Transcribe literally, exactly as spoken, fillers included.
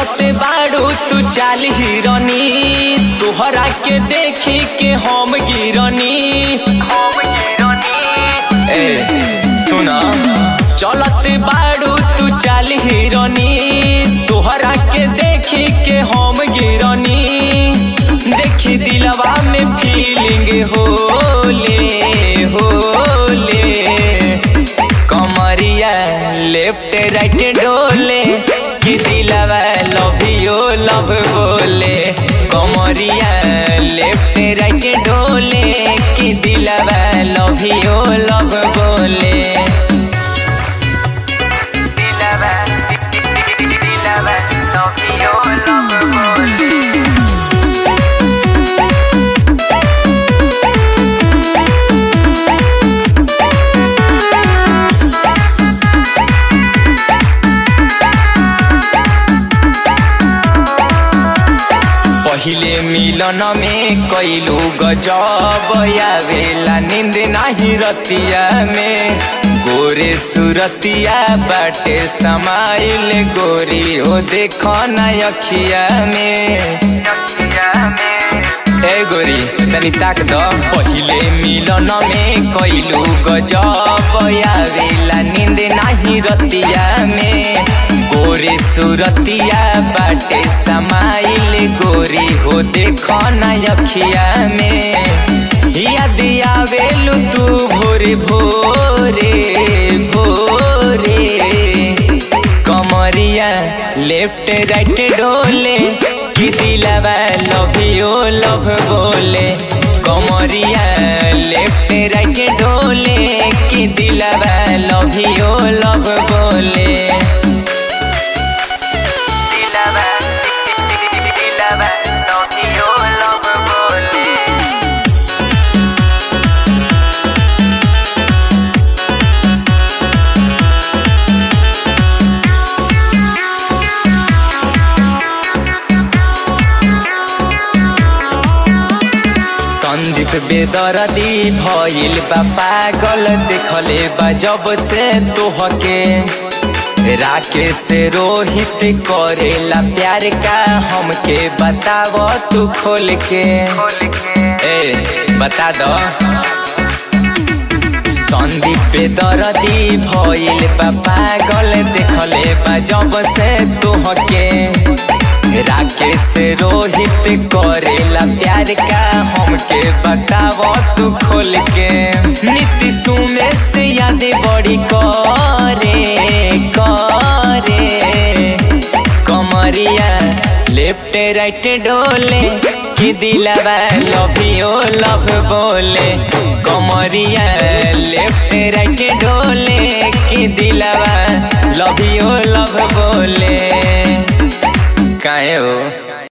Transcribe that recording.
चलते बाड़ू तू चाल हिरनी, तोहरा के देखी के हम गिरनी। ए सुना, चलते बाड़ू तू चाल हिरनी, तोहरा के देखी के हम गिरनी। देखी दिलवा में फीलिंग होले होले, कमरिया लेफ्ट राइट डोले कि दिलवा लव यू लव बोले। कमरिया लेफ्ट राइट डोले कि दिलवा लव यू लव बोले। दिलवा दिलवा लव यू लव बोले। पहिले मिलन में कैलू गजब आवेला नींद नाही रतिया में। गोरे सुरतिया बाटे समाइल गोरी हो देखो ना अखिया में। ए गोरी तनी ताक दो। पहिले मिलन में कैलू गजब आवेला नींद नाही रतिया में। गोरे सुरतिया बाटे समाइल गोरी हो देखो ना अखिया में। याद आवेलू तू भोरे भोरे भोरे, कमरिया लेफ्ट राइट डोले कि दिलवा लव यू लव बोले। कमरिया लेफ्ट राइट डोले कि दिलवा लव यू लव बोले। संदीप बेदर्दी भइल बा पागल, देखले बा जब से तोहके। राकेश रोहित करेला प्यार का हमके बताव तू खोल के। ए बता दो। संदीप बेदर्दी भइल बा पागल, देखले बा जब से तोहके। राकेश रोहित करेला प्यार का हमके बताव तू खोल के। नीतीश उमेश याद बड़ी करे करे, कमरिया लेफ्ट राइट डोले कि दिलवा लव यू लव बोले। कमरिया लेफ्ट राइट डोले कि दिलवा लव यू लव बोले। काहे हो?